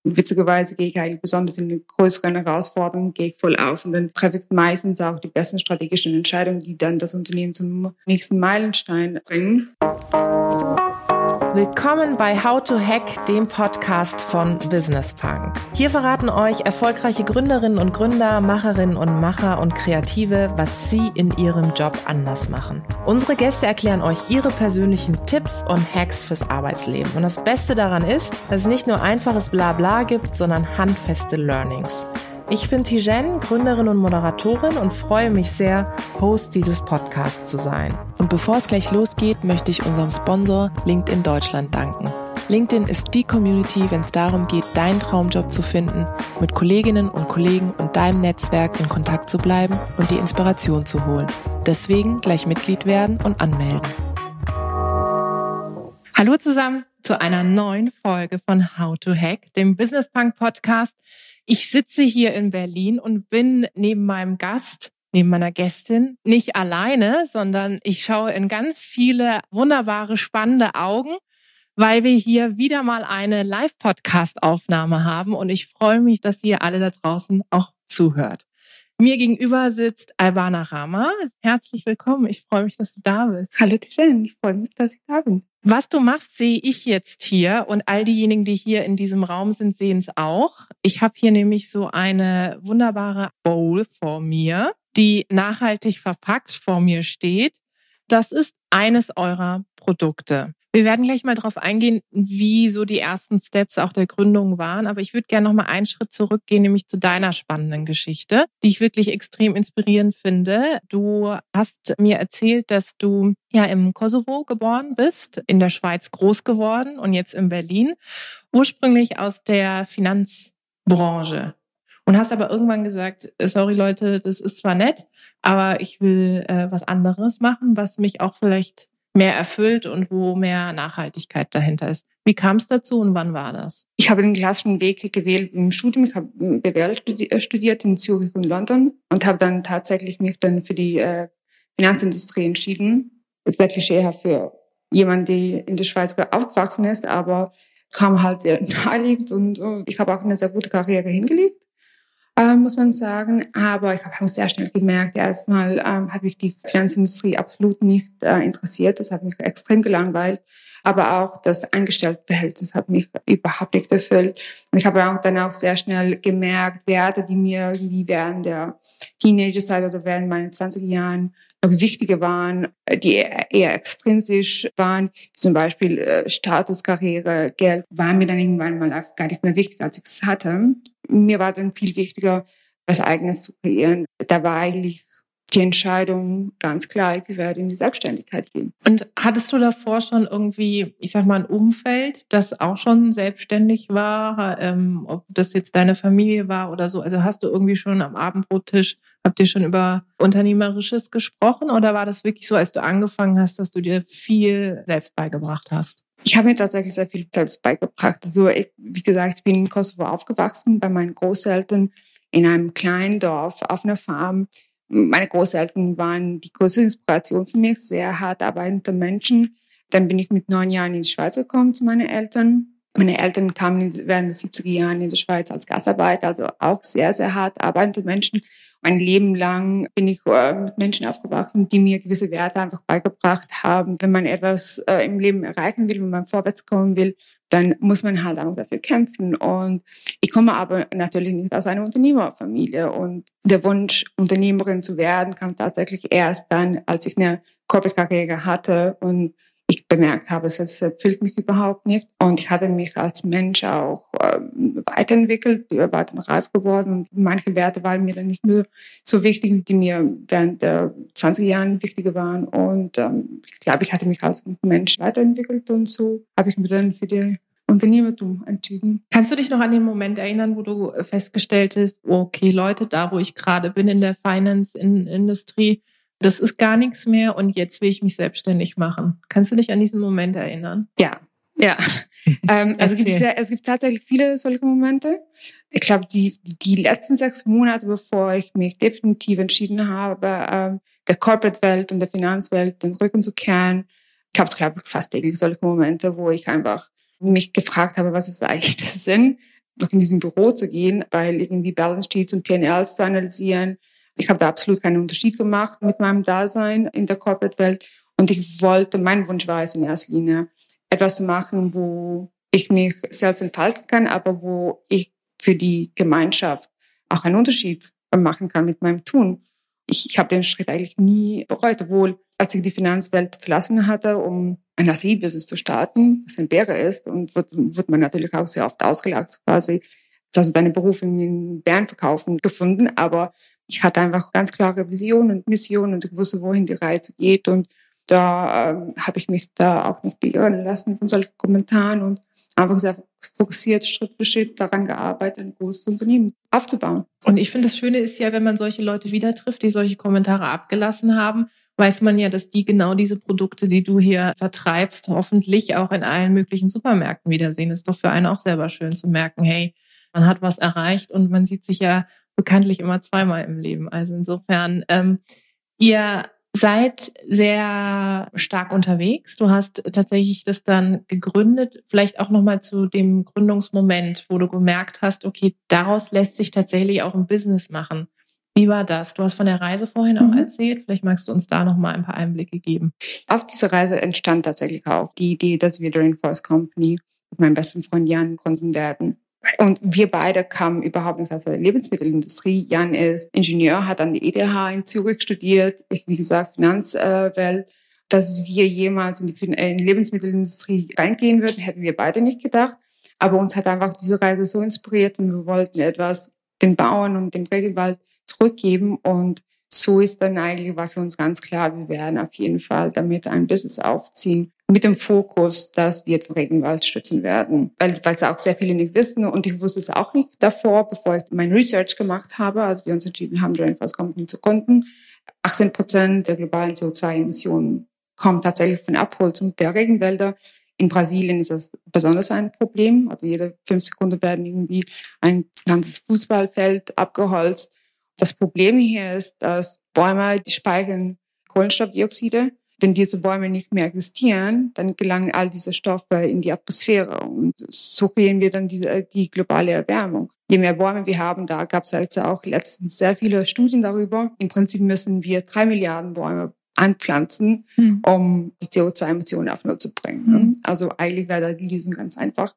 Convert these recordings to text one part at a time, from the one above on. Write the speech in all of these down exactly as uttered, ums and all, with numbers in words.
witzigerweise gehe ich eigentlich besonders in den größeren Herausforderungen, gehe ich voll auf und dann treffe ich meistens auch die besten strategischen Entscheidungen, die dann das Unternehmen zum nächsten Meilenstein bringen. Willkommen bei How to Hack, dem Podcast von Business Punk. Hier verraten euch erfolgreiche Gründerinnen und Gründer, Macherinnen und Macher und Kreative, was sie in ihrem Job anders machen. Unsere Gäste erklären euch ihre persönlichen Tipps und Hacks fürs Arbeitsleben. Und das Beste daran ist, dass es nicht nur einfaches Blabla gibt, sondern handfeste Learnings. Ich bin Tijen, Gründerin und Moderatorin und freue mich sehr, Host dieses Podcasts zu sein. Und bevor es gleich losgeht, möchte ich unserem Sponsor LinkedIn Deutschland danken. LinkedIn ist die Community, wenn es darum geht, deinen Traumjob zu finden, mit Kolleginnen und Kollegen und deinem Netzwerk in Kontakt zu bleiben und die Inspiration zu holen. Deswegen gleich Mitglied werden und anmelden. Hallo zusammen zu einer neuen Folge von How to Hack, dem Business Punk Podcast. Ich sitze hier in Berlin und bin neben meinem Gast, neben meiner Gästin, nicht alleine, sondern ich schaue in ganz viele wunderbare, spannende Augen, weil wir hier wieder mal eine Live-Podcast-Aufnahme haben und ich freue mich, dass ihr alle da draußen auch zuhört. Mir gegenüber sitzt Albana Rama. Herzlich willkommen. Ich freue mich, dass du da bist. Hallo Tijen, ich freue mich, dass ich da bin. Was du machst, sehe ich jetzt hier und all diejenigen, die hier in diesem Raum sind, sehen es auch. Ich habe hier nämlich so eine wunderbare Bowl vor mir, die nachhaltig verpackt vor mir steht. Das ist eines eurer Produkte. Wir werden gleich mal darauf eingehen, wie so die ersten Steps auch der Gründung waren. Aber ich würde gerne noch mal einen Schritt zurückgehen, nämlich zu deiner spannenden Geschichte, die ich wirklich extrem inspirierend finde. Du hast mir erzählt, dass du ja im Kosovo geboren bist, in der Schweiz groß geworden und jetzt in Berlin, ursprünglich aus der Finanzbranche. Und hast aber irgendwann gesagt, sorry Leute, das ist zwar nett, aber ich will äh, was anderes machen, was mich auch vielleicht mehr erfüllt und wo mehr Nachhaltigkeit dahinter ist. Wie kam es dazu und wann war das? Ich habe den klassischen Weg gewählt im Studium. Ich habe B W L studiert in Zürich und London und habe dann tatsächlich mich dann für die äh, Finanzindustrie entschieden. Das ist wirklich eher für jemanden, der in der Schweiz aufgewachsen ist, aber kam halt sehr naheliegend und uh, ich habe auch eine sehr gute Karriere hingelegt. Ähm, muss man sagen. Aber ich habe sehr schnell gemerkt, erstmal ähm, hat mich die Finanzindustrie absolut nicht äh, interessiert. Das hat mich extrem gelangweilt. Aber auch das Angestelltenverhältnis hat mich überhaupt nicht erfüllt. Und ich habe auch dann auch sehr schnell gemerkt, Werte, die mir irgendwie während der Teenagerzeit oder während meinen zwanziger Jahren noch wichtiger waren, die eher extrinsisch waren, wie zum Beispiel äh, Status, Karriere, Geld, waren mir dann irgendwann mal gar nicht mehr wichtig, als ich es hatte. Mir war dann viel wichtiger, was Eigenes zu kreieren. Da war eigentlich die Entscheidung ganz klar, ich werde in die Selbstständigkeit gehen. Und hattest du davor schon irgendwie, ich sag mal, ein Umfeld, das auch schon selbstständig war, ähm, ob das jetzt deine Familie war oder so? Also hast du irgendwie schon am Abendbrottisch, habt ihr schon über Unternehmerisches gesprochen oder war das wirklich so, als du angefangen hast, dass du dir viel selbst beigebracht hast? Ich habe mir tatsächlich sehr viel selbst beigebracht. Also ich, wie gesagt, ich bin in Kosovo aufgewachsen, bei meinen Großeltern in einem kleinen Dorf auf einer Farm. Meine Großeltern waren die größte Inspiration für mich, sehr hart arbeitende Menschen. Dann bin ich mit neun Jahren in die Schweiz gekommen zu meinen Eltern. Meine Eltern kamen während der siebziger Jahren in die Schweiz als Gastarbeiter, also auch sehr, sehr hart arbeitende Menschen. Mein Leben lang bin ich äh, mit Menschen aufgewachsen, die mir gewisse Werte einfach beigebracht haben. Wenn man etwas äh, im Leben erreichen will, wenn man vorwärts kommen will, dann muss man halt auch dafür kämpfen. Und ich komme aber natürlich nicht aus einer Unternehmerfamilie. Und der Wunsch, Unternehmerin zu werden, kam tatsächlich erst dann, als ich eine Corporate-Karriere hatte und ich bemerkt habe, es erfüllt mich überhaupt nicht. Und ich hatte mich als Mensch auch ähm, weiterentwickelt, war dann reif geworden. Und manche Werte waren mir dann nicht mehr so wichtig, die mir während der zwanziger Jahren wichtiger waren. Und ähm, ich glaube, ich hatte mich als Mensch weiterentwickelt. Und so habe ich mich dann für die Unternehmertum entschieden. Kannst du dich noch an den Moment erinnern, wo du festgestellt hast, okay Leute, da wo ich gerade bin in der Finance-Industrie, das ist gar nichts mehr und jetzt will ich mich selbstständig machen. Kannst du dich an diesen Moment erinnern? Ja, ja. ähm, also es gibt, sehr, es gibt tatsächlich viele solche Momente. Ich glaube, die, die letzten sechs Monate, bevor ich mich definitiv entschieden habe, ähm, der Corporate-Welt und der Finanzwelt den Rücken zu kehren, gab es, glaube ich, fast täglich solche Momente, wo ich einfach mich gefragt habe, was ist eigentlich der Sinn noch in diesem Büro zu gehen, weil irgendwie Balance Sheets und P und Ls zu analysieren. Ich habe da absolut keinen Unterschied gemacht mit meinem Dasein in der Corporate-Welt. Und ich wollte, mein Wunsch war es in erster Linie, etwas zu machen, wo ich mich selbst entfalten kann, aber wo ich für die Gemeinschaft auch einen Unterschied machen kann mit meinem Tun. Ich, ich habe den Schritt eigentlich nie bereut, obwohl als ich die Finanzwelt verlassen hatte, um ein A C I-Business zu starten, das ein Bäre ist, und wird, wird man natürlich auch sehr oft ausgelacht, quasi, dass du deine Berufung in Bären verkaufen gefunden, aber ich hatte einfach ganz klare Vision und Mission und ich wusste, wohin die Reise geht, und da ähm, habe ich mich da auch nicht beirren lassen von solchen Kommentaren und einfach sehr fokussiert, Schritt für Schritt daran gearbeitet, ein großes Unternehmen aufzubauen. Und ich finde, das Schöne ist ja, wenn man solche Leute wieder trifft, die solche Kommentare abgelassen haben, weiß man ja, dass die genau diese Produkte, die du hier vertreibst, hoffentlich auch in allen möglichen Supermärkten wiedersehen. Das ist doch für einen auch selber schön zu merken, hey, man hat was erreicht und man sieht sich ja bekanntlich immer zweimal im Leben. Also insofern, ähm, ihr seid sehr stark unterwegs. Du hast tatsächlich das dann gegründet. Vielleicht auch nochmal zu dem Gründungsmoment, wo du gemerkt hast, okay, daraus lässt sich tatsächlich auch ein Business machen. Wie war das? Du hast von der Reise vorhin auch mhm. erzählt. Vielleicht magst du uns da nochmal ein paar Einblicke geben. Auf dieser Reise entstand tatsächlich auch die Idee, dass wir die Rainforest Company mit meinem besten Freund Jan gründen werden. Und wir beide kamen überhaupt nicht aus der Lebensmittelindustrie. Jan ist Ingenieur, hat an der E T H in Zürich studiert. Ich, wie gesagt, Finanzwelt. Dass wir jemals in die, in die Lebensmittelindustrie reingehen würden, hätten wir beide nicht gedacht. Aber uns hat einfach diese Reise so inspiriert und wir wollten etwas den Bauern und dem Regenwald zurückgeben. Und so ist dann eigentlich, war für uns ganz klar, wir werden auf jeden Fall damit ein Business aufziehen. Mit dem Fokus, dass wir den Regenwald schützen werden. Weil, weil es auch sehr viele nicht wissen und ich wusste es auch nicht davor, bevor ich mein Research gemacht habe, als wir uns entschieden haben, die Rainforest Company zu gründen. achtzehn Prozent der globalen C O zwei Emissionen kommen tatsächlich von Abholzung der Regenwälder. In Brasilien ist das besonders ein Problem. Also jede fünf Sekunden werden irgendwie ein ganzes Fußballfeld abgeholzt. Das Problem hier ist, dass Bäume, die speichern Kohlenstoffdioxide. Wenn diese Bäume nicht mehr existieren, dann gelangen all diese Stoffe in die Atmosphäre und so kriegen wir dann diese, die globale Erwärmung. Je mehr Bäume wir haben, da gab es jetzt auch letztens sehr viele Studien darüber. Im Prinzip müssen wir drei Milliarden Bäume anpflanzen, hm. um die C O zwei Emissionen auf Null zu bringen. Hm. Also eigentlich wäre da die Lösung ganz einfach.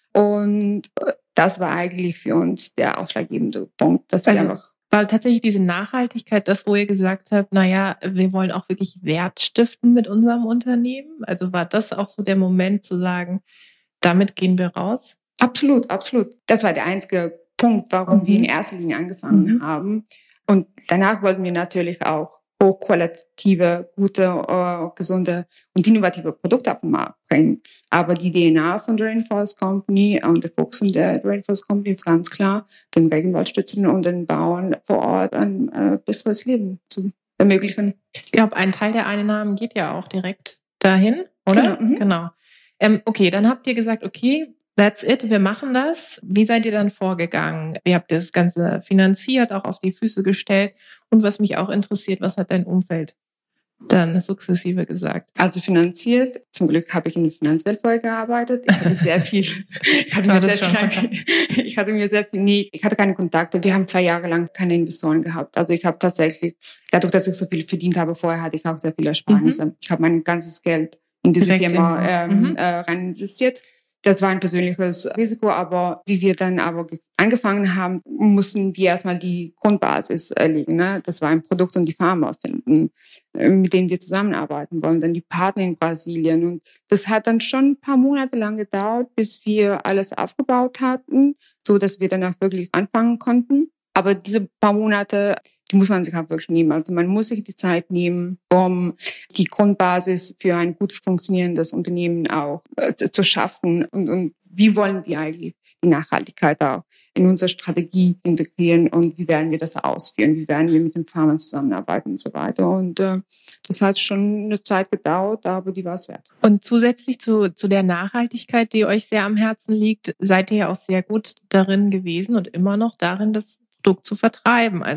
Und das war eigentlich für uns der ausschlaggebende Punkt, dass wir also einfach war tatsächlich diese Nachhaltigkeit, das, wo ihr gesagt habt, naja, wir wollen auch wirklich Wert stiften mit unserem Unternehmen? Also war das auch so der Moment zu sagen, damit gehen wir raus? Absolut, absolut. Das war der einzige Punkt, warum mhm. wir in erster Linie angefangen mhm. haben. Und danach wollten wir natürlich auch hochqualitative, gute, äh, gesunde und innovative Produkte auf den Markt bringen. Aber die D N A von der Rainforest Company und der Fokus von der Rainforest Company ist ganz klar, den Regenwald stützen und den Bauern vor Ort ein äh, besseres Leben zu ermöglichen. Ich glaube, ein Teil der Einnahmen geht ja auch direkt dahin, oder? Genau. Mhm. genau. Ähm, okay, dann habt ihr gesagt, okay, that's it, wir machen das. Wie seid ihr dann vorgegangen? Wie habt ihr das Ganze finanziert, auch auf die Füße gestellt? Und was mich auch interessiert, was hat dein Umfeld dann sukzessive gesagt? Also finanziert, zum Glück habe ich in der Finanzwelt vorher gearbeitet. Ich hatte sehr viel, ich hatte, mir sehr, viel ich hatte mir sehr viel, nee, ich hatte keine Kontakte. Wir haben zwei Jahre lang keine Investoren gehabt. Also ich habe tatsächlich, dadurch, dass ich so viel verdient habe vorher, hatte ich auch sehr viele Ersparnisse. Mhm. Ich habe mein ganzes Geld in diese Direkt Firma in, ähm, mhm. äh, rein investiert. Das war ein persönliches Risiko, aber wie wir dann aber angefangen haben, mussten wir erstmal die Grundbasis legen. Ne? Das war ein Produkt und die Farmer finden, mit denen wir zusammenarbeiten wollen, dann die Partner in Brasilien. Und das hat dann schon ein paar Monate lang gedauert, bis wir alles aufgebaut hatten, so dass wir dann auch wirklich anfangen konnten. Aber diese paar Monate, die muss man sich auch wirklich nehmen. Also man muss sich die Zeit nehmen, um die Grundbasis für ein gut funktionierendes Unternehmen auch äh, zu schaffen. Und, und wie wollen wir eigentlich die Nachhaltigkeit auch in unsere Strategie integrieren und wie werden wir das ausführen? Wie werden wir mit den Farmern zusammenarbeiten und so weiter? Und äh, das hat schon eine Zeit gedauert, aber die war es wert. Und zusätzlich zu, zu der Nachhaltigkeit, die euch sehr am Herzen liegt, seid ihr ja auch sehr gut darin gewesen und immer noch darin, das Produkt zu vertreiben. Also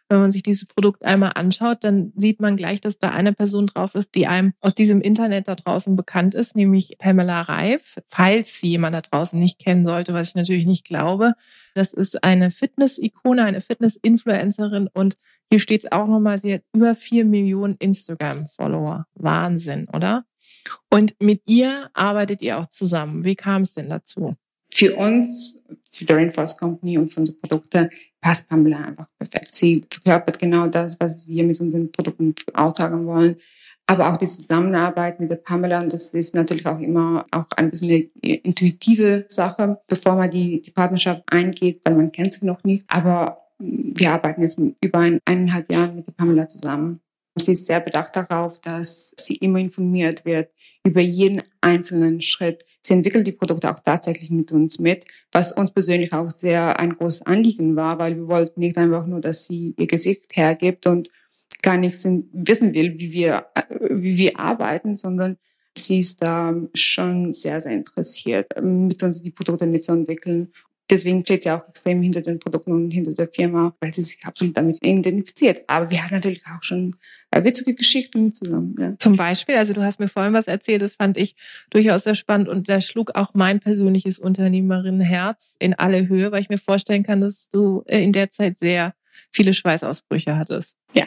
wenn man sich dieses Produkt einmal anschaut, dann sieht man gleich, dass da eine Person drauf ist, die einem aus diesem Internet da draußen bekannt ist, nämlich Pamela Reif. Falls sie jemand da draußen nicht kennen sollte, was ich natürlich nicht glaube. Das ist eine Fitness-Ikone, eine Fitness-Influencerin und hier steht es auch nochmal, sie hat über vier Millionen Instagram-Follower. Wahnsinn, oder? Und mit ihr arbeitet ihr auch zusammen. Wie kam es denn dazu? Für uns, für die Rainforest Company und für unsere Produkte passt Pamela einfach perfekt. Sie verkörpert genau das, was wir mit unseren Produkten aussagen wollen. Aber auch die Zusammenarbeit mit der Pamela, und das ist natürlich auch immer auch ein bisschen eine intuitive Sache, bevor man die, die Partnerschaft eingeht, weil man kennt sie noch nicht. Aber wir arbeiten jetzt über ein, eineinhalb Jahren mit der Pamela zusammen. Sie ist sehr bedacht darauf, dass sie immer informiert wird über jeden einzelnen Schritt. Sie entwickelt die Produkte auch tatsächlich mit uns mit, was uns persönlich auch sehr ein großes Anliegen war, weil wir wollten nicht einfach nur, dass sie ihr Gesicht hergibt und gar nichts wissen will, wie wir, wie wir arbeiten, sondern sie ist da schon sehr, sehr interessiert, mit uns die Produkte mitzuentwickeln. Deswegen steht sie auch extrem hinter den Produkten und hinter der Firma, weil sie sich absolut damit identifiziert. Aber wir haben natürlich auch schon witzige Geschichten zusammen. Ja. Zum Beispiel, also du hast mir vorhin was erzählt, das fand ich durchaus sehr spannend und da schlug auch mein persönliches Unternehmerinnenherz in alle Höhe, weil ich mir vorstellen kann, dass du in der Zeit sehr viele Schweißausbrüche hattest. Ja,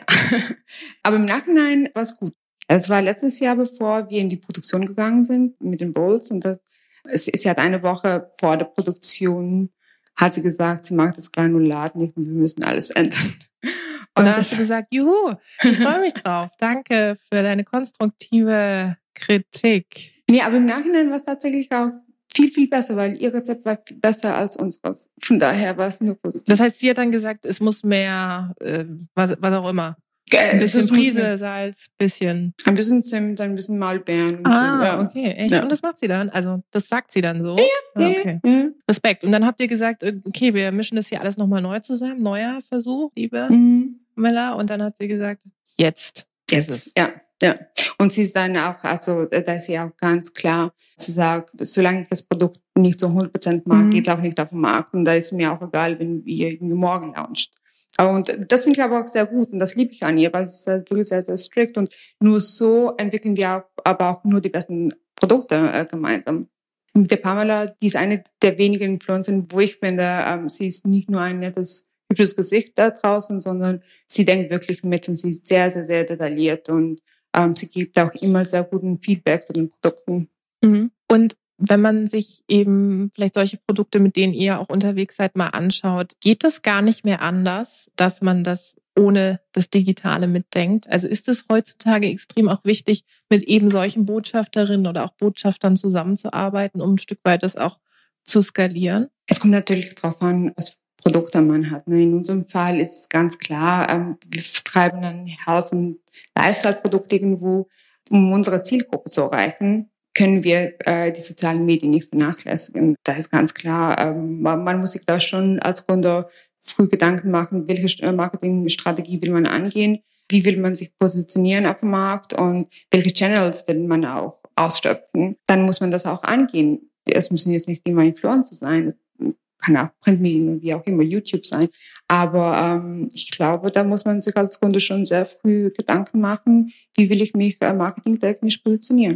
aber im Nachhinein war es gut. Es war letztes Jahr, bevor wir in die Produktion gegangen sind mit den Bowls, und das, es, sie hat eine Woche vor der Produktion hat sie gesagt, sie mag das Granulat nicht und wir müssen alles ändern. Und dann hast du gesagt, juhu, ich freue mich drauf. Danke für deine konstruktive Kritik. Nee, aber im Nachhinein war es tatsächlich auch viel, viel besser, weil ihr Rezept war viel besser als unseres. Von daher war es nur positiv. Das heißt, sie hat dann gesagt, es muss mehr, äh, was, was auch immer. Ein bisschen Prise, Salz, bisschen. Ein bisschen Zimt, ein bisschen Maulbeeren. Und ah, so, ja. Okay, echt? Ja. Und das macht sie dann? Also, das sagt sie dann so? Ja, ah, okay. ja, ja. Respekt. Und dann habt ihr gesagt, okay, wir mischen das hier alles nochmal neu zusammen. Neuer Versuch, liebe mhm. Mella. Und dann hat sie gesagt, jetzt. Jetzt, ist es. ja. Ja, und sie ist dann auch, also da ist sie auch ganz klar, sie sagt, solange ich das Produkt nicht zu hundert Prozent mag, mhm. geht es auch nicht auf den Markt. Und da ist mir auch egal, wenn wir irgendwie morgen launcht. Und das finde ich aber auch sehr gut und das liebe ich an ihr, weil sie ist wirklich sehr, sehr strikt und nur so entwickeln wir auch, aber auch nur die besten Produkte äh, gemeinsam. Mit der Pamela, die ist eine der wenigen Influencer, wo ich finde, ähm, sie ist nicht nur ein nettes, hübsches Gesicht da draußen, sondern sie denkt wirklich mit und sie ist sehr, sehr, sehr detailliert und ähm, sie gibt auch immer sehr guten Feedback zu den Produkten. Mhm. Und wenn man sich eben vielleicht solche Produkte, mit denen ihr auch unterwegs seid, mal anschaut, geht das gar nicht mehr anders, dass man das ohne das Digitale mitdenkt? Also ist es heutzutage extrem auch wichtig, mit eben solchen Botschafterinnen oder auch Botschaftern zusammenzuarbeiten, um ein Stück weit das auch zu skalieren? Es kommt natürlich darauf an, was Produkte man hat. In unserem Fall ist es ganz klar, wir vertreiben ein Health- und Lifestyle-Produkt irgendwo, um unsere Zielgruppe zu erreichen. Können wir äh, die sozialen Medien nicht vernachlässigen. Da ist ganz klar, ähm, man, man muss sich da schon als Gründer früh Gedanken machen, welche Marketingstrategie will man angehen, wie will man sich positionieren auf dem Markt und welche Channels will man auch ausschöpfen. Dann muss man das auch angehen. Es müssen jetzt nicht immer Influencer sein, es kann auch Printmedien, wie auch immer, YouTube sein. Aber ähm, ich glaube, da muss man sich als Gründer schon sehr früh Gedanken machen, wie will ich mich äh, marketingtechnisch positionieren.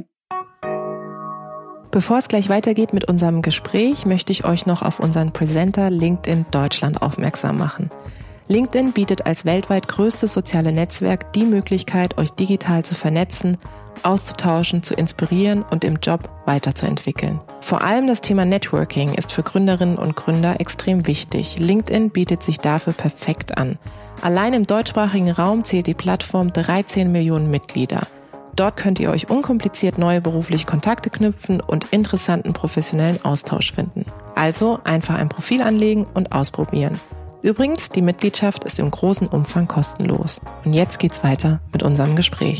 Bevor es gleich weitergeht mit unserem Gespräch, möchte ich euch noch auf unseren Presenter LinkedIn Deutschland aufmerksam machen. LinkedIn bietet als weltweit größtes soziale Netzwerk die Möglichkeit, euch digital zu vernetzen, auszutauschen, zu inspirieren und im Job weiterzuentwickeln. Vor allem das Thema Networking ist für Gründerinnen und Gründer extrem wichtig. LinkedIn bietet sich dafür perfekt an. Allein im deutschsprachigen Raum zählt die Plattform dreizehn Millionen Mitglieder. Dort könnt ihr euch unkompliziert neue berufliche Kontakte knüpfen und interessanten professionellen Austausch finden. Also einfach ein Profil anlegen und ausprobieren. Übrigens, die Mitgliedschaft ist im großen Umfang kostenlos. Und jetzt geht's weiter mit unserem Gespräch.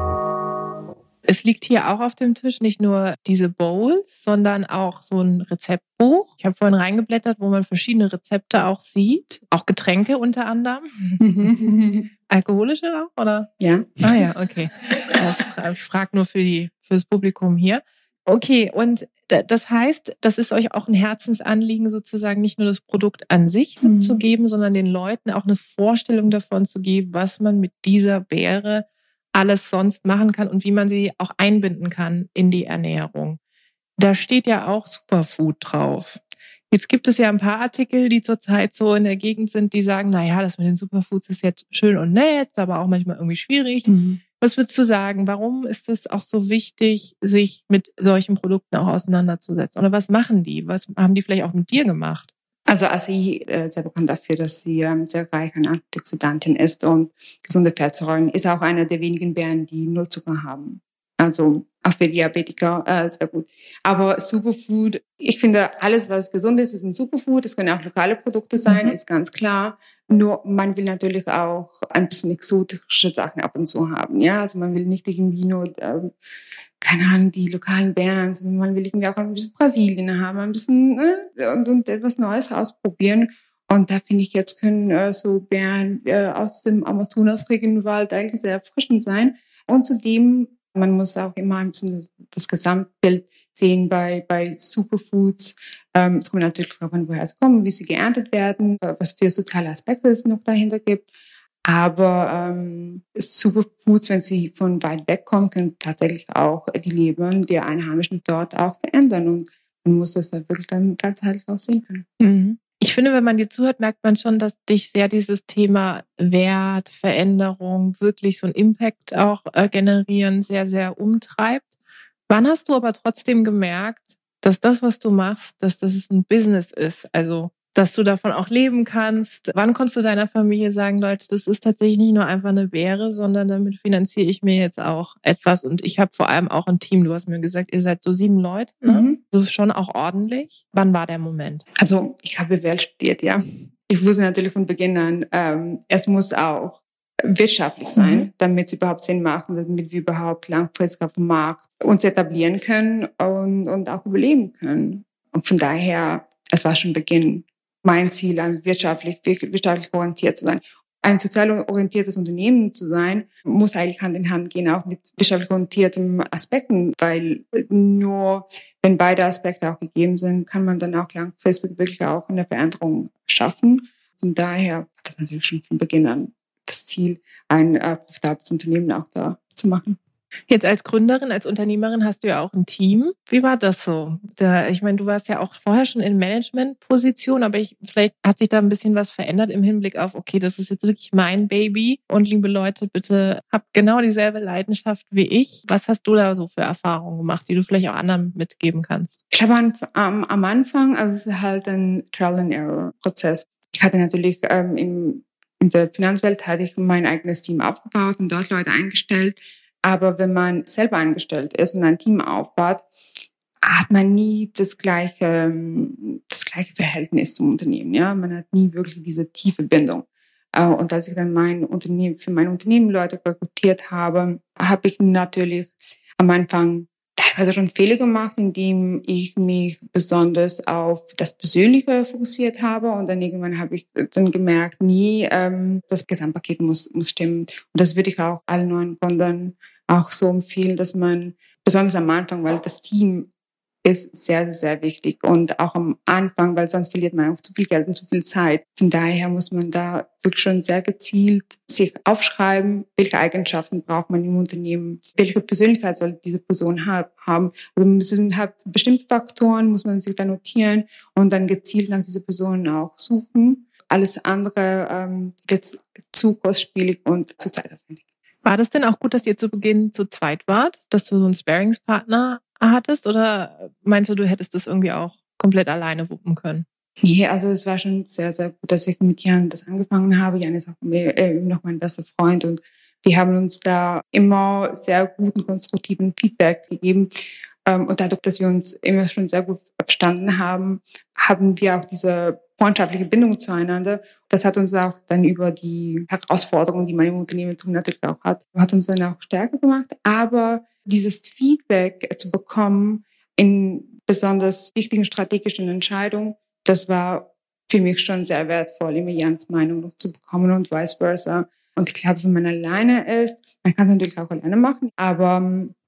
Es liegt hier auch auf dem Tisch nicht nur diese Bowls, sondern auch so ein Rezeptbuch. Ich habe vorhin reingeblättert, wo man verschiedene Rezepte auch sieht. Auch Getränke unter anderem. Alkoholische auch, oder? Ja. Ah ja, okay. Ich frage nur für die fürs Publikum hier. Okay, und das heißt, das ist euch auch ein Herzensanliegen, sozusagen nicht nur das Produkt an sich mhm. zu geben, sondern den Leuten auch eine Vorstellung davon zu geben, was man mit dieser Beere alles sonst machen kann und wie man sie auch einbinden kann in die Ernährung. Da steht ja auch Superfood drauf. Jetzt gibt es ja ein paar Artikel, die zurzeit so in der Gegend sind, die sagen, na ja, das mit den Superfoods ist jetzt schön und nett, aber auch manchmal irgendwie schwierig. Mhm. Was würdest du sagen? Warum ist es auch so wichtig, sich mit solchen Produkten auch auseinanderzusetzen? Oder was machen die? Was haben die vielleicht auch mit dir gemacht? Also Acai äh, sehr bekannt dafür, dass sie ähm, sehr reich an Antioxidantien ist und gesunde Fettsäuren, ist auch einer der wenigen Beeren, die null Zucker haben. Also auch für Diabetiker äh, sehr gut. Aber Superfood, ich finde, alles, was gesund ist, ist ein Superfood. Es können auch lokale Produkte sein, mhm. ist ganz klar. Nur man will natürlich auch ein bisschen exotische Sachen ab und zu haben. Ja, also man will nicht irgendwie nur, äh, keine Ahnung, die lokalen Beeren, sondern man will irgendwie auch ein bisschen Brasilien haben, ein bisschen äh, und, und etwas Neues ausprobieren. Und da finde ich, jetzt können äh, so Beeren äh, aus dem Amazonas-Regenwald eigentlich sehr erfrischend sein. Und zudem, man muss auch immer ein bisschen das, das Gesamtbild sehen bei, bei Superfoods. Ähm, es kommt natürlich darauf an, woher sie kommen, wie sie geerntet werden, was für soziale Aspekte es noch dahinter gibt. Aber ähm, Superfoods, wenn sie von weit weg kommen, können tatsächlich auch die Leben der Einheimischen dort auch verändern. Und man muss das da wirklich dann ganzheitlich auch sehen können. Mhm. Ich finde, wenn man dir zuhört, merkt man schon, dass dich sehr dieses Thema Wert, Veränderung, wirklich so einen Impact auch äh, generieren, sehr, sehr umtreibt. Wann hast du aber trotzdem gemerkt, dass das, was du machst, dass das ein Business ist? Also, dass du davon auch leben kannst. Wann konntest du deiner Familie sagen, Leute, das ist tatsächlich nicht nur einfach eine Beere, sondern damit finanziere ich mir jetzt auch etwas. Und ich habe vor allem auch ein Team. Du hast mir gesagt, ihr seid so sieben Leute, ne? Mhm. Das ist schon auch ordentlich. Wann war der Moment? Also ich habe B W L studiert, ja. Ich wusste natürlich von Beginn an, ähm, es muss auch wirtschaftlich sein, mhm. damit es überhaupt Sinn macht und damit wir überhaupt langfristig auf dem Markt uns etablieren können und, und auch überleben können. Und von daher, es war schon Beginn mein Ziel, ein wirtschaftlich, wirtschaftlich orientiert zu sein. Ein sozial orientiertes Unternehmen zu sein, muss eigentlich Hand in Hand gehen, auch mit wirtschaftlich orientierten Aspekten, weil nur wenn beide Aspekte auch gegeben sind, kann man dann auch langfristig wirklich auch eine Veränderung schaffen. Von daher hat das natürlich schon von Beginn an das Ziel, ein äh, profitables Unternehmen auch da zu machen. Jetzt als Gründerin, als Unternehmerin hast du ja auch ein Team. Wie war das so? Da, ich meine, du warst ja auch vorher schon in Management-Position, aber ich, vielleicht hat sich da ein bisschen was verändert im Hinblick auf, okay, das ist jetzt wirklich mein Baby. Und liebe Leute, bitte habt genau dieselbe Leidenschaft wie ich. Was hast du da so für Erfahrungen gemacht, die du vielleicht auch anderen mitgeben kannst? Ich habe am, am Anfang, also es ist halt ein Trial-and-Error-Prozess. Ich hatte natürlich ähm, im, in der Finanzwelt hatte ich mein eigenes Team aufgebaut und dort Leute eingestellt. Aber wenn man selber angestellt ist und ein Team aufbaut, hat man nie das gleiche, das gleiche Verhältnis zum Unternehmen. Ja, man hat nie wirklich diese tiefe Bindung. Und als ich dann mein Unternehmen, für mein Unternehmen Leute rekrutiert habe, habe ich natürlich am Anfang teilweise schon Fehler gemacht, indem ich mich besonders auf das Persönliche fokussiert habe. Und dann irgendwann habe ich dann gemerkt, nie, ähm, das Gesamtpaket muss, muss stimmen. Und das würde ich auch allen neuen Gründern auch so empfehlen, dass man besonders am Anfang, weil das Team ist sehr, sehr, sehr wichtig. Und auch am Anfang, weil sonst verliert man auch zu viel Geld und zu viel Zeit. Von daher muss man da wirklich schon sehr gezielt sich aufschreiben, welche Eigenschaften braucht man im Unternehmen, welche Persönlichkeit soll diese Person haben. Also müssen halt bestimmte Faktoren, muss man sich da notieren und dann gezielt nach dieser Person auch suchen. Alles andere ähm, wird zu kostspielig und zu zeitaufwendig. War das denn auch gut, dass ihr zu Beginn zu zweit wart, dass du so einen Sparringspartner hattest, oder meinst du, du hättest das irgendwie auch komplett alleine wuppen können? Nee, also es war schon sehr, sehr gut, dass ich mit Jan das angefangen habe. Jan ist auch äh, noch mein bester Freund und wir haben uns da immer sehr guten, konstruktiven Feedback gegeben. Und dadurch, dass wir uns immer schon sehr gut verstanden haben, haben wir auch diese freundschaftliche Bindung zueinander. Das hat uns auch dann über die Herausforderungen, die man im Unternehmertum natürlich auch hat, hat uns dann auch stärker gemacht. Aber dieses Feedback zu bekommen in besonders wichtigen strategischen Entscheidungen, das war für mich schon sehr wertvoll, immer Jans Meinung noch zu bekommen und vice versa. Und ich glaube, wenn man alleine ist, man kann es natürlich auch alleine machen, aber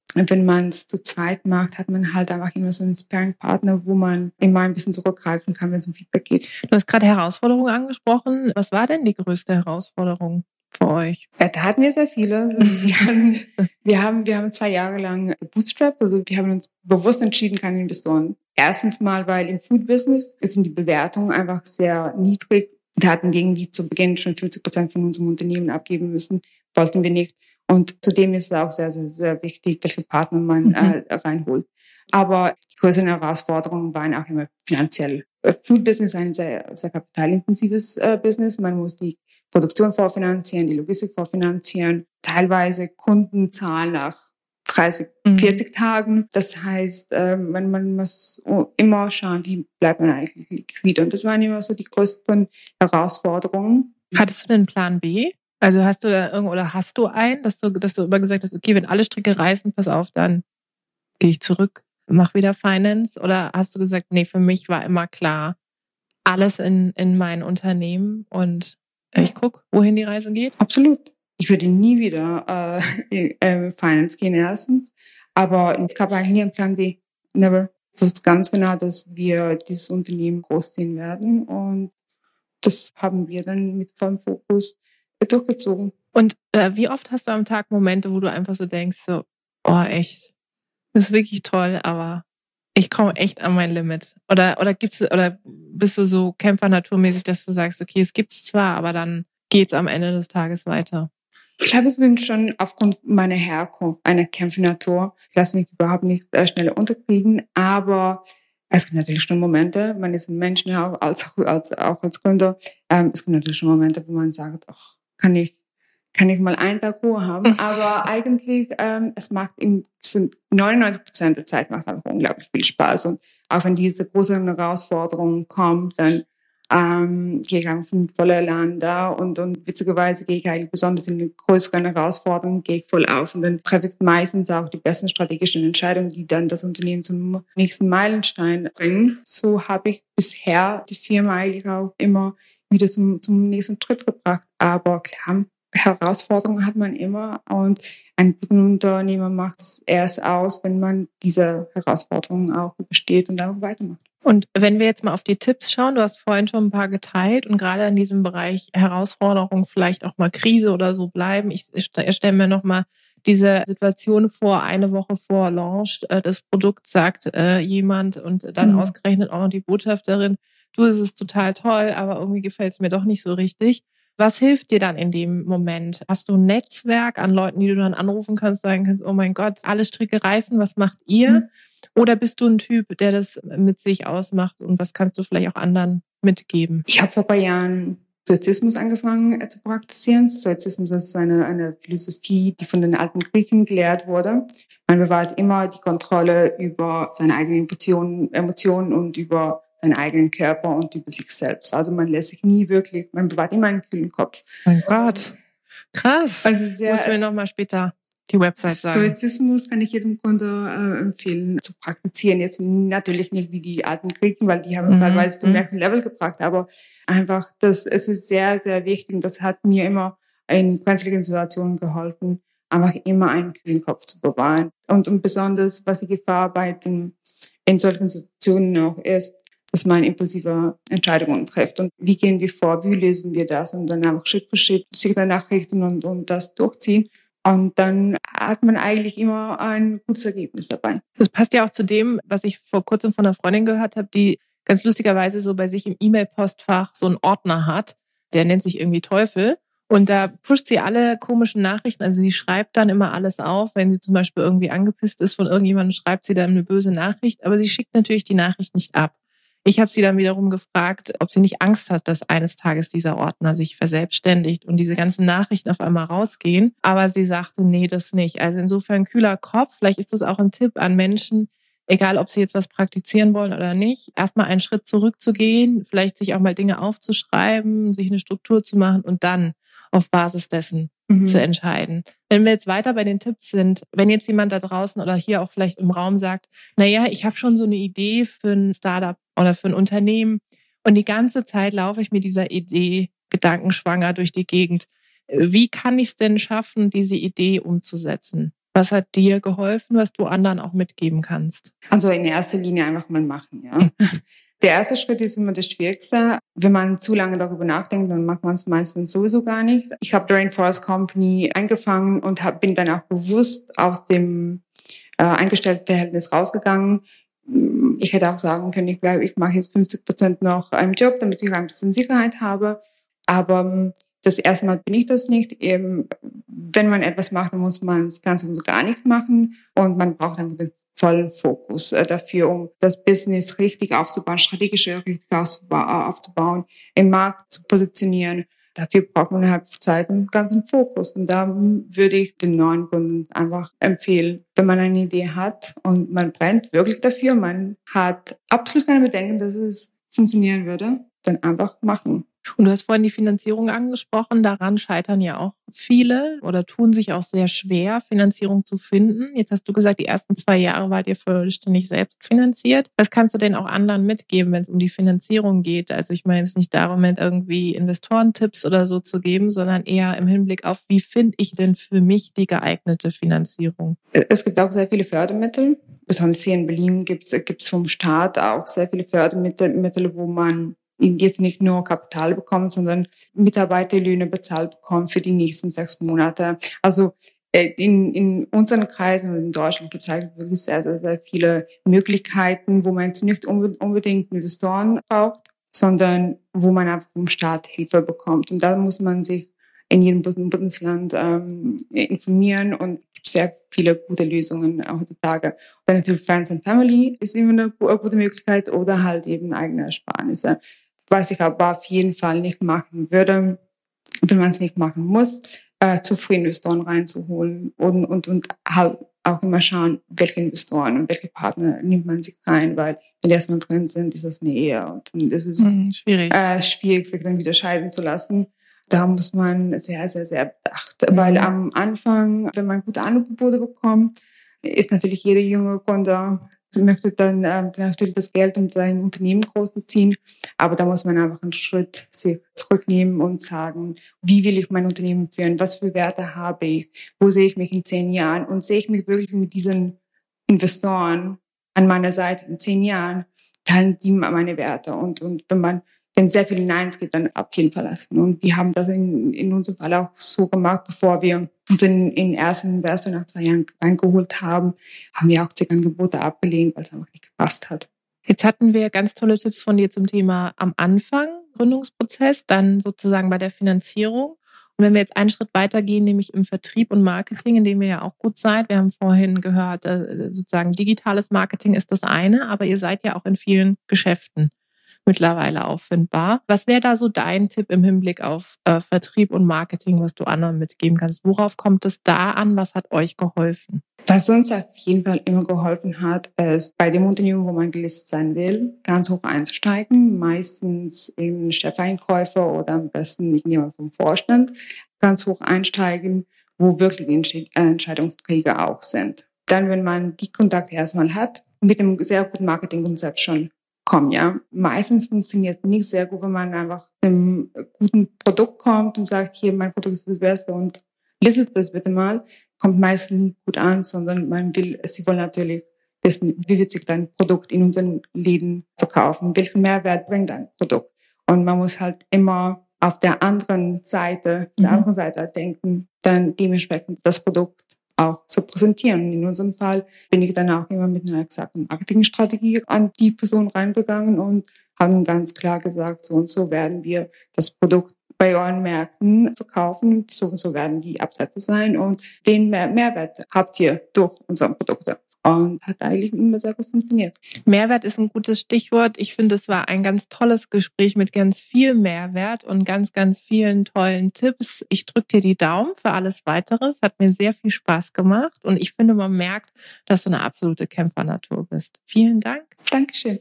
Und wenn man es zu zweit macht, hat man halt einfach immer so einen Sparring-Partner, wo man immer ein bisschen zurückgreifen kann, wenn es um Feedback geht. Du hast gerade Herausforderungen angesprochen. Was war denn die größte Herausforderung für euch? Ja, da hatten wir sehr viele. Also wir, haben, wir, haben, wir haben zwei Jahre lang gebootstrapped. Also wir haben uns bewusst entschieden, keine Investoren. Erstens mal, weil im Food-Business sind die Bewertungen einfach sehr niedrig. Da hatten wir irgendwie zu Beginn schon fünfzig Prozent von unserem Unternehmen abgeben müssen. Wollten wir nicht. Und zudem ist es auch sehr, sehr, sehr wichtig, welche Partner man mhm. äh, reinholt. Aber die größeren Herausforderungen waren auch immer finanziell. Food Business ist ein sehr, sehr kapitalintensives äh, Business. Man muss die Produktion vorfinanzieren, die Logistik vorfinanzieren, teilweise Kundenzahlen nach dreißig, mhm. vierzig Tagen. Das heißt, äh, man, man muss immer schauen, wie bleibt man eigentlich liquide. Und das waren immer so die größten Herausforderungen. Hattest du denn einen Plan B? Also hast du da irgendwo, oder hast du einen, dass du, dass du immer gesagt hast, okay, wenn alle Stricke reißen, pass auf, dann gehe ich zurück, mach wieder Finance? Oder hast du gesagt, nee, für mich war immer klar, alles in, in mein Unternehmen und ich gucke, wohin die Reise geht? Absolut. Ich würde nie wieder äh, in Finance gehen, erstens. Aber es gab eigentlich nie einen Plan B. Never. Ich wusste ganz genau, dass wir dieses Unternehmen großziehen werden. Und das haben wir dann mit vollem Fokus durchgezogen. Und äh, wie oft hast du am Tag Momente, wo du einfach so denkst, so, oh echt, das ist wirklich toll, aber ich komme echt an mein Limit? Oder oder gibt's oder bist du so kämpfernaturmäßig, dass du sagst, okay, es gibt's zwar, aber dann geht's am Ende des Tages weiter? Ich glaube, ich bin schon aufgrund meiner Herkunft eine Kämpfernatur. Ich lasse mich überhaupt nicht äh, schnell unterkriegen, aber es gibt natürlich schon Momente, man ist ein Mensch, ja, als, als, auch als Gründer, ähm, es gibt natürlich schon Momente, wo man sagt, ach, kann ich, kann ich mal einen Tag Ruhe haben. Aber eigentlich, ähm, es macht im, so neunundneunzig Prozent der Zeit macht es einfach unglaublich viel Spaß. Und auch wenn diese große Herausforderung kommt, dann ähm, gehe ich einfach mit voller Elan da. Und, und witzigerweise gehe ich eigentlich besonders in die größeren Herausforderungen, gehe ich voll auf. Und dann treffe ich meistens auch die besten strategischen Entscheidungen, die dann das Unternehmen zum nächsten Meilenstein bringen. So habe ich bisher die Firma eigentlich auch immer wieder zum, zum nächsten Schritt gebracht. Aber klar, Herausforderungen hat man immer und ein guter Unternehmer macht es erst aus, wenn man diese Herausforderungen auch übersteht und auch weitermacht. Und wenn wir jetzt mal auf die Tipps schauen, du hast vorhin schon ein paar geteilt und gerade in diesem Bereich Herausforderungen, vielleicht auch mal Krise oder so bleiben. Ich, ich stelle mir nochmal diese Situation vor, eine Woche vor Launch, äh, das Produkt sagt äh, jemand und dann mhm. ausgerechnet auch noch die Botschafterin, du, es ist total toll, aber irgendwie gefällt es mir doch nicht so richtig. Was hilft dir dann in dem Moment? Hast du ein Netzwerk an Leuten, die du dann anrufen kannst, sagen kannst, oh mein Gott, alle Stricke reißen, was macht ihr? Mhm. Oder bist du ein Typ, der das mit sich ausmacht und was kannst du vielleicht auch anderen mitgeben? Ich habe vor ein paar Jahren Stoizismus angefangen zu praktizieren. Stoizismus ist eine, eine Philosophie, die von den alten Griechen gelehrt wurde. Man bewahrt immer die Kontrolle über seine eigenen Emotionen, Emotionen und über seinen eigenen Körper und über sich selbst. Also man lässt sich nie wirklich, man bewahrt immer einen kühlen Kopf. Mein Gott, krass. Also sehr, muss mir nochmal später die Website sagen. Stoizismus kann ich jedem Kunde äh, empfehlen zu praktizieren. Jetzt natürlich nicht wie die alten Griechen, weil die haben es mhm. teilweise zum nächsten Level gebracht, aber einfach, das, es ist sehr, sehr wichtig und das hat mir immer in brenzligen Situationen geholfen, einfach immer einen kühlen Kopf zu bewahren. Und, und besonders, was die Gefahr bei den, in solchen Situationen auch ist, dass man impulsive Entscheidungen trifft. Und wie gehen wir vor? Wie lösen wir das? Und dann einfach Schritt für Schritt Signal nachrichten und, und das durchziehen. Und dann hat man eigentlich immer ein gutes Ergebnis dabei. Das passt ja auch zu dem, was ich vor kurzem von einer Freundin gehört habe, die ganz lustigerweise so bei sich im E-Mail-Postfach so einen Ordner hat. Der nennt sich irgendwie Teufel. Und da pusht sie alle komischen Nachrichten. Also sie schreibt dann immer alles auf. Wenn sie zum Beispiel irgendwie angepisst ist von irgendjemandem, schreibt sie dann eine böse Nachricht. Aber sie schickt natürlich die Nachricht nicht ab. Ich habe sie dann wiederum gefragt, ob sie nicht Angst hat, dass eines Tages dieser Ordner sich verselbstständigt und diese ganzen Nachrichten auf einmal rausgehen. Aber sie sagte, nee, das nicht. Also insofern kühler Kopf. Vielleicht ist das auch ein Tipp an Menschen, egal ob sie jetzt was praktizieren wollen oder nicht, erstmal einen Schritt zurückzugehen, vielleicht sich auch mal Dinge aufzuschreiben, sich eine Struktur zu machen und dann auf Basis dessen mhm. zu entscheiden. Wenn wir jetzt weiter bei den Tipps sind, wenn jetzt jemand da draußen oder hier auch vielleicht im Raum sagt, naja, ich habe schon so eine Idee für ein Startup oder für ein Unternehmen und die ganze Zeit laufe ich mit dieser Idee gedankenschwanger durch die Gegend. Wie kann ich es denn schaffen, diese Idee umzusetzen? Was hat dir geholfen, was du anderen auch mitgeben kannst? Also in erster Linie einfach mal machen, ja. Der erste Schritt ist immer das Schwierigste. Wenn man zu lange darüber nachdenkt, dann macht man es meistens sowieso gar nicht. Ich habe Rainforest Company angefangen und hab, bin dann auch bewusst aus dem äh, Angestelltenverhältnis rausgegangen. Ich hätte auch sagen können, ich bleibe, ich mache jetzt fünfzig Prozent noch einen Job, damit ich ein bisschen Sicherheit habe. Aber das erste Mal bin ich das nicht. Eben, wenn man etwas macht, dann muss man es ganz und so gar nicht machen. Und man braucht einfach den vollen Fokus dafür, um das Business richtig aufzubauen, strategisch richtig aufzubauen, im Markt zu positionieren. Dafür braucht man halt Zeit und ganzen Fokus. Und da würde ich den neuen Kunden einfach empfehlen, wenn man eine Idee hat und man brennt wirklich dafür, man hat absolut keine Bedenken, dass es funktionieren würde, dann einfach machen. Und du hast vorhin die Finanzierung angesprochen. Daran scheitern ja auch viele oder tun sich auch sehr schwer, Finanzierung zu finden. Jetzt hast du gesagt, die ersten zwei Jahre wart ihr vollständig selbst finanziert. Was kannst du denn auch anderen mitgeben, wenn es um die Finanzierung geht? Also ich meine jetzt nicht darum, irgendwie Investorentipps oder so zu geben, sondern eher im Hinblick auf, wie finde ich denn für mich die geeignete Finanzierung? Es gibt auch sehr viele Fördermittel. Besonders hier in Berlin gibt es vom Staat auch sehr viele Fördermittel, wo man jetzt nicht nur Kapital bekommt, sondern Mitarbeiterlöhne bezahlt bekommt für die nächsten sechs Monate. Also in, in unseren Kreisen in Deutschland gibt es halt wirklich sehr, sehr, sehr viele Möglichkeiten, wo man jetzt nicht unbedingt Investoren braucht, sondern wo man einfach vom Staat Hilfe bekommt. Und da muss man sich in jedem Bundesland ähm, informieren und es gibt sehr viele gute Lösungen heutzutage. Und dann natürlich Friends and Family ist immer eine gute Möglichkeit oder halt eben eigene Ersparnisse. Was ich aber auf jeden Fall nicht machen würde, wenn man es nicht machen muss, äh, zu früh Investoren reinzuholen und, und, und halt auch immer schauen, welche Investoren und welche Partner nimmt man sich rein, weil wenn die erstmal drin sind, ist das eine Ehe und dann ist es mhm, schwierig. Äh, schwierig, sich dann wieder scheiden zu lassen. Da muss man sehr, sehr, sehr bedacht, mhm. weil am Anfang, wenn man gute Angebote bekommt, ist natürlich jeder junge Kunde möchte dann äh, natürlich das Geld, um sein Unternehmen groß zu ziehen. Aber da muss man einfach einen Schritt sich zurücknehmen und sagen, wie will ich mein Unternehmen führen? Was für Werte habe ich? Wo sehe ich mich in zehn Jahren? Und sehe ich mich wirklich mit diesen Investoren an meiner Seite in zehn Jahren? Teilen die meine Werte? Und, und wenn man wenn es sehr viele Neins gibt, dann auf jeden Fall lassen. Und wir haben das in, in unserem Fall auch so gemacht, bevor wir unseren in ersten Investor nach zwei Jahren reingeholt haben, haben wir auch zig Angebote abgelehnt, weil es einfach nicht gepasst hat. Jetzt hatten wir ganz tolle Tipps von dir zum Thema am Anfang, Gründungsprozess, dann sozusagen bei der Finanzierung. Und wenn wir jetzt einen Schritt weitergehen, nämlich im Vertrieb und Marketing, in dem ihr ja auch gut seid. Wir haben vorhin gehört, sozusagen digitales Marketing ist das eine, aber ihr seid ja auch in vielen Geschäften mittlerweile auffindbar. Was wäre da so dein Tipp im Hinblick auf äh, Vertrieb und Marketing, was du anderen mitgeben kannst? Worauf kommt es da an? Was hat euch geholfen? Was uns auf jeden Fall immer geholfen hat, ist bei dem Unternehmen, wo man gelistet sein will, ganz hoch einzusteigen. Meistens eben Chefeinkäufer oder am besten jemand vom Vorstand. Ganz hoch einsteigen, wo wirklich die Entscheidungsträger auch sind. Dann, wenn man die Kontakte erstmal hat, mit einem sehr guten Marketingkonzept schon kommen, ja. Meistens funktioniert es nicht sehr gut, wenn man einfach mit einem guten Produkt kommt und sagt, hier, mein Produkt ist das Beste und listet das bitte mal. Kommt meistens nicht gut an, sondern man will, sie wollen natürlich wissen, wie wird sich dein Produkt in unseren Läden verkaufen? Welchen Mehrwert bringt dein Produkt? Und man muss halt immer auf der anderen Seite, mhm. der anderen Seite denken, dann dementsprechend das Produkt auch zu präsentieren. In unserem Fall bin ich dann auch immer mit einer exakten Marketingstrategie an die Person reingegangen und haben ganz klar gesagt, so und so werden wir das Produkt bei euren Märkten verkaufen, so und so werden die Absätze sein und den Mehr- Mehrwert habt ihr durch unsere Produkte. Und hat eigentlich immer sehr gut funktioniert. Mehrwert ist ein gutes Stichwort. Ich finde, es war ein ganz tolles Gespräch mit ganz viel Mehrwert und ganz, ganz vielen tollen Tipps. Ich drücke dir die Daumen für alles Weitere. Es hat mir sehr viel Spaß gemacht und ich finde, man merkt, dass du eine absolute Kämpfernatur bist. Vielen Dank. Dankeschön.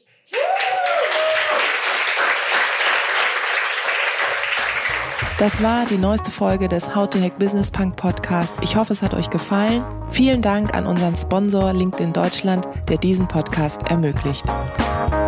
Das war die neueste Folge des How to Hack Business Punk Podcast. Ich hoffe, es hat euch gefallen. Vielen Dank an unseren Sponsor LinkedIn Deutschland, der diesen Podcast ermöglicht.